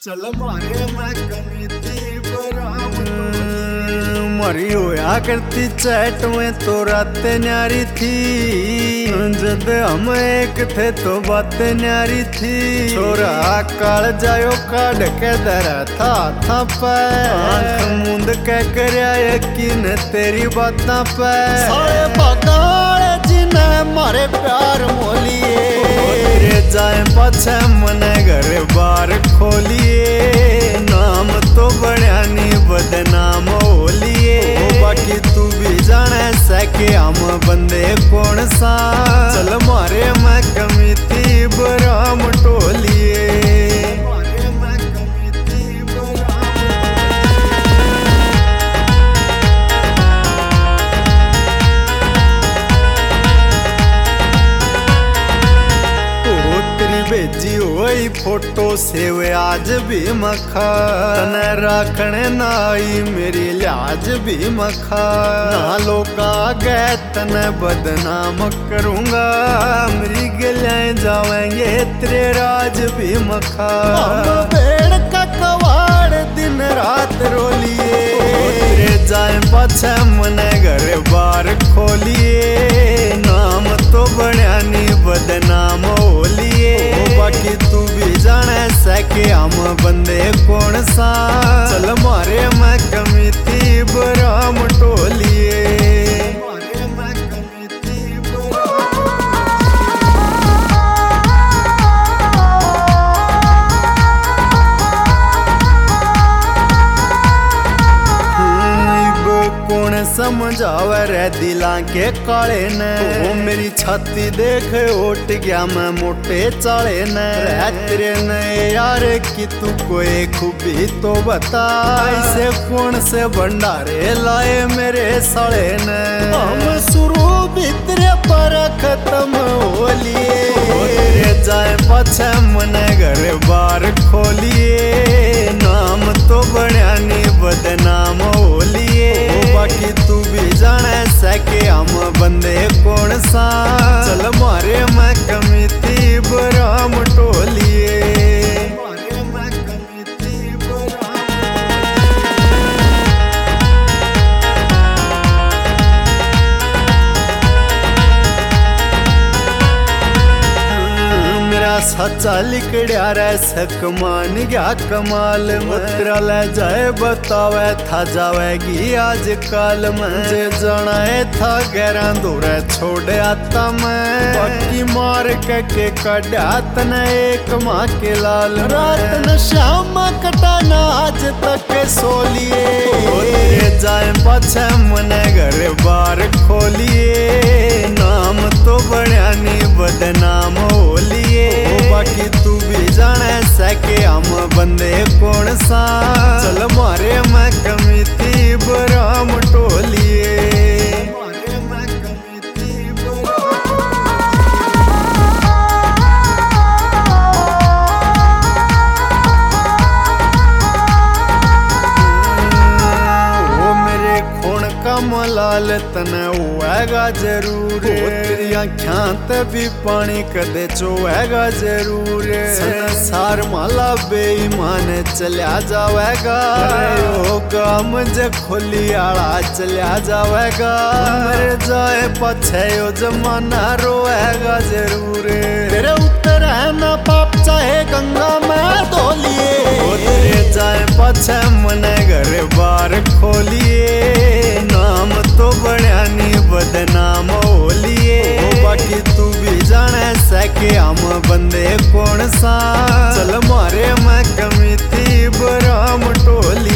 चल मारे मैं कमीती बराम मरी होया करती चैट में तो रात न्यारी थी। जद हम एक थे तो बात न्यारी थी। छोरा काल जायो काढ़ के दरा था पे आँख मूंद के करया यकीन तेरी बातां पे। साले बगाड़े जिने मारे प्यार मोलिए तेरे जाए पाछे मने घर बार खोलिए। नाम तो बढ़िया नी बदनाम होलिए। बाकी तू भी जाने सके हम बंदे कौन सा। चल मारे मैं कमीती बराम टोलिए। भेजी हुई फोटो से वे आज भी मखा तने राखने ना आई मेरी लाज भी मखा। ना लोग आगे तने बदनाम करूंगा मेरी गलियां जावेंगे तेरे राज भी मखा। भेड़ का कवाड़ दिन रात रोलिए तेरे जाए पाछे मने घर बार खोलिए। नाम तो बढ़िया नी बदनाम होलिए। बाकी तू भी जाने सके हम बंदे कौन सा। चल मारे मैं कमीती बराम टोलिए। कौन समझावे रे दिला के काले ने। ओ मेरी छाती देख उठ गया मैं मोटे चाले ने। तेरे ने यार कि तू कोई खूबी तो बता। इसे कौन से भंडारे लाए मेरे साले ने। हम शुरू भीतरे पर खत्म हो लिए। तेरे जाए पाछे मने घर बार खोलिए। नाम तो बढ़िया नी बदनाम होलिए। बाकी तू भी जाने सके हम बंदे कौन सा। चल मारे मैं कमीती बराम टोलिए। सच्चा लिकड़िया रे सक मान गया कमाल। तेरा ले जाए बतावे था जावेगी आज काल में। जे जनाए था गैरा दूर छोड़ आता मैं। बाकी मार के कड़ा तने एक माँ के लाल। रात न शाम कटाना आज तक सोलिए। तेरे जाए पाछे मने घर बार खोलिए। नाम तो बढ़िया नी बदनाम होलिए। बाकी तू भी जाने सके हम बंदे कौन सा। चल मारे मैं कमीती बराम टोलिए। मलाल तने होएगा जरूर। तेरी आँखां ते भी पानी कदे चोएगा जरूर। संसार माला बेईमान चलिया जावेगा। होगा मुझे खुली आला चलिया जावेगा। मर जाए पछे यो जमाना रोएगा जरूर। तेरे उत्तर है ना पाप चाहे गंगा में धोलिए। तेरे जाए पछे मने घर बार खोलिए। नाम तो बढ़िया नी बदनाम होलिए। बाकी तू भी जाने सके हम बंदे कौन सा। चल मारे मैं कमीती बराम टोलिए।